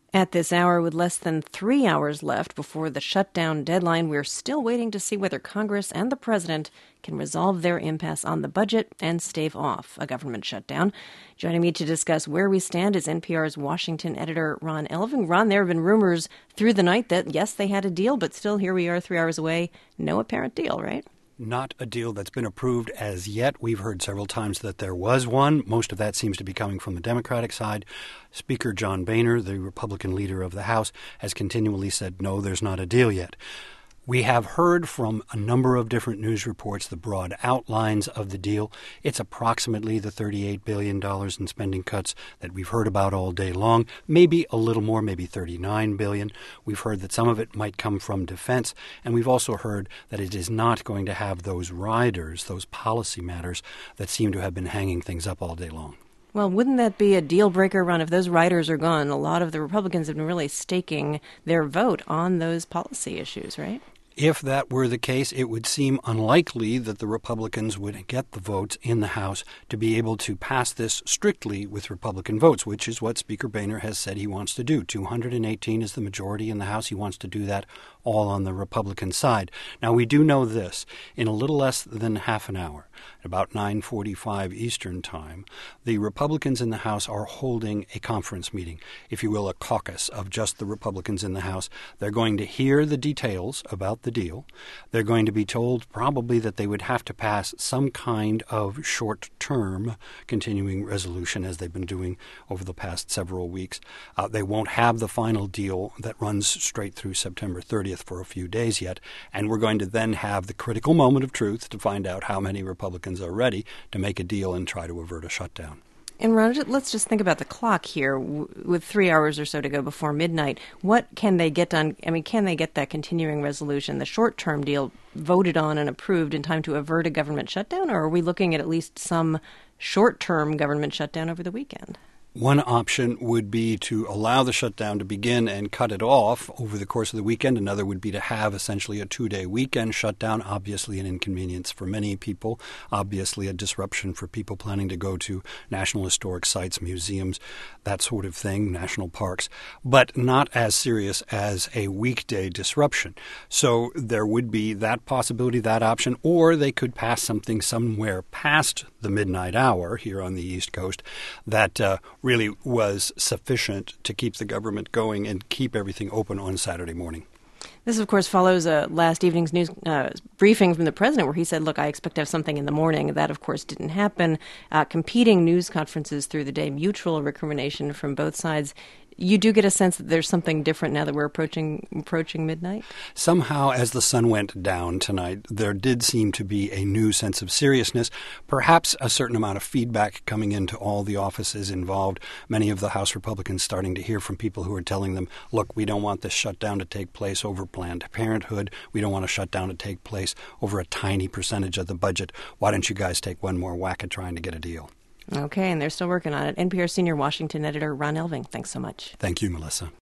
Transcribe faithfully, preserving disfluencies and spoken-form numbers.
At this hour, with less than three hours left before the shutdown deadline, we're still waiting to see whether Congress and the president can resolve their impasse on the budget and stave off a government shutdown. Joining me to discuss where we stand is N P R's Washington editor Ron Elving. Ron, there have been rumors through the night that, yes, they had a deal, but still here we are three hours away. No apparent deal, right? Not a deal that's been approved as yet. We've heard several times that there was one. Most of that seems to be coming from the Democratic side. Speaker John Boehner, the Republican leader of the House, has continually said, no, there's not a deal yet. We have heard from a number of different news reports the broad outlines of the deal. It's approximately the thirty-eight billion dollars in spending cuts that we've heard about all day long, maybe a little more, maybe thirty-nine billion dollars. We've heard that some of it might come from defense, and we've also heard that it is not going to have those riders, those policy matters that seem to have been hanging things up all day long. Well, wouldn't that be a deal breaker, Ron? If those riders are gone, a lot of the Republicans have been really staking their vote on those policy issues, right? If that were the case, it would seem unlikely that the Republicans would get the votes in the House to be able to pass this strictly with Republican votes, which is what Speaker Boehner has said he wants to do. two hundred eighteen is the majority in the House. He wants to do that all on the Republican side. Now, we do know this. In a little less than half an hour, at about nine forty-five Eastern Time, the Republicans in the House are holding a conference meeting, if you will, a caucus of just the Republicans in the House. They're going to hear the details about the deal. They're going to be told probably that they would have to pass some kind of short-term continuing resolution, as they've been doing over the past several weeks. Uh, they won't have the final deal that runs straight through September thirtieth for a few days yet, and we're going to then have the critical moment of truth to find out how many Republicans are ready to make a deal and try to avert a shutdown. And Ron, let's just think about the clock here. With three hours or so to go before midnight, what can they get done? I mean, can they get that continuing resolution, the short-term deal, voted on and approved in time to avert a government shutdown? Or are we looking at at least some short-term government shutdown over the weekend? One option would be to allow the shutdown to begin and cut it off over the course of the weekend. Another would be to have essentially a two-day weekend shutdown, obviously an inconvenience for many people, obviously a disruption for people planning to go to national historic sites, museums, that sort of thing, national parks, but not as serious as a weekday disruption. So there would be that possibility, that option, or they could pass something somewhere past the midnight hour here on the East Coast that uh, really was sufficient to keep the government going and keep everything open on Saturday morning. This, of course, follows uh, last evening's news uh, briefing from the president where he said, look, I expect to have something in the morning. That, of course, didn't happen. Uh, competing news conferences through the day, mutual recrimination from both sides. You do get a sense that there's something different now that we're approaching approaching midnight? Somehow, as the sun went down tonight, there did seem to be a new sense of seriousness, perhaps a certain amount of feedback coming into all the offices involved. Many of the House Republicans starting to hear from people who are telling them, look, we don't want this shutdown to take place over Planned Parenthood. We don't want a shutdown to take place over a tiny percentage of the budget. Why don't you guys take one more whack at trying to get a deal? Okay, and they're still working on it. N P R senior Washington editor Ron Elving, thanks so much. Thank you, Melissa.